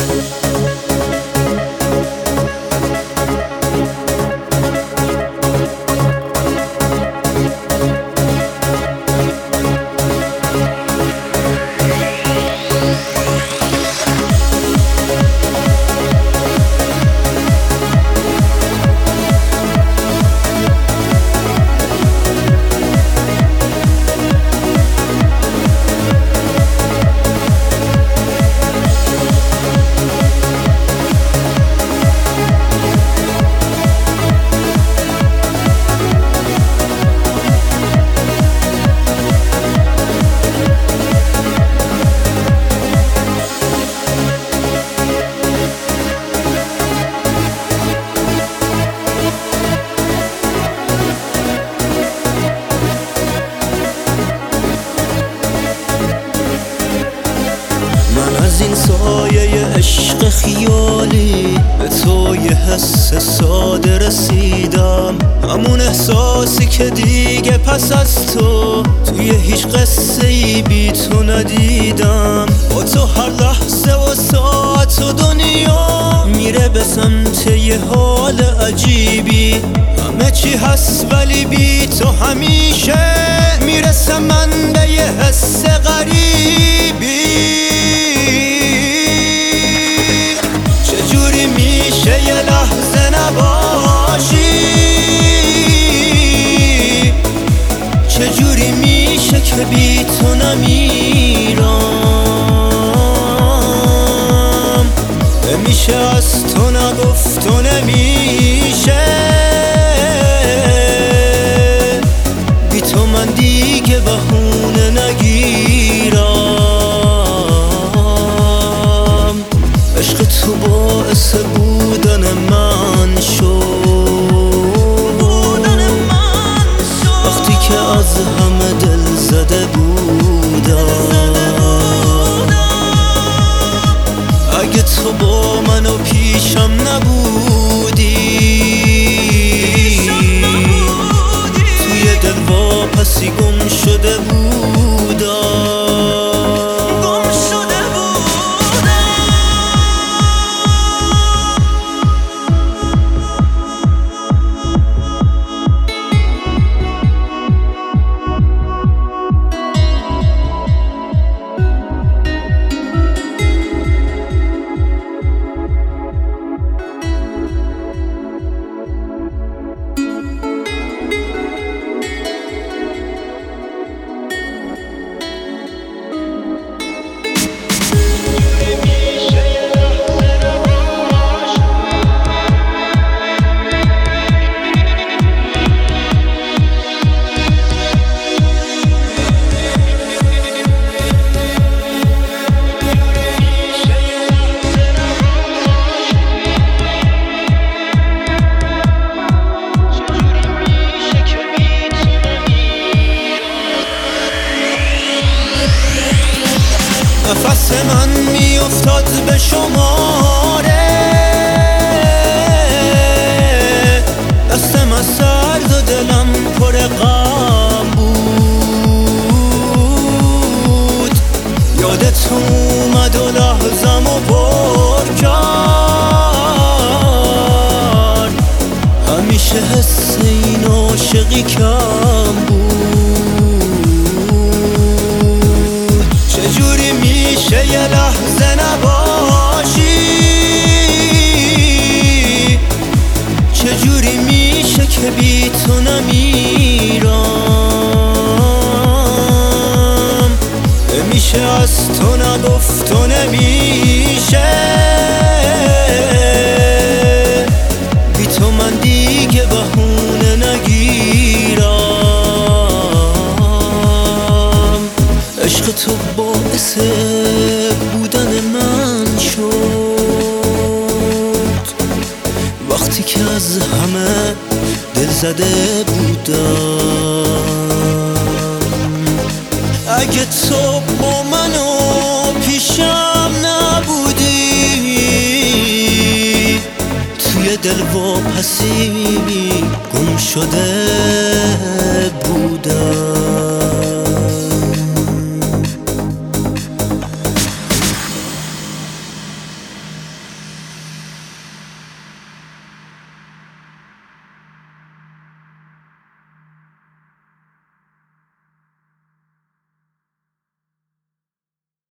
از این سایه عشق خیالی به تو یه حس ساده رسیدم، همون احساسی که دیگه پس از تو توی هیچ قصه ای بی تو ندیدم. با تو هر لحظه و ساعت و دنیا میره به سمت یه حال عجیبی، همه چی هست ولی بی تو همیشه میرسه من به یه حس غریبی. چجوری میشه یه لحظه نباشی؟ چجوری میشه که بی تو نمیرم؟ نمیشه از تو نگفت و نمیشه بی تو من دیگه بهونه نگیرم. عشق تو باعث بودن من شد، وقتی که از همه دل زده بودم. اگه تو با من و پیشم نبودی، توی دل واپسی گم شده بودم. نفس من میافتاد به شماره، دستم از سرد و دلم پر غم بود. یادت اومد و لحظه‌مو پر کرد، همیشه حس این عاشقی کم بود. چجوری میشه یه لحظه نباشی؟ چجوری میشه که بی تو نمیرم؟ نمیشه از تو نگفت و نمیشه بی تو من دیگه بهونه نگیرم. عشق تو باعث بودن من شد، وقتی که از همه دل زده بودم. اگه تو با من و پیشم نبودی، توی دل واپسی گم شده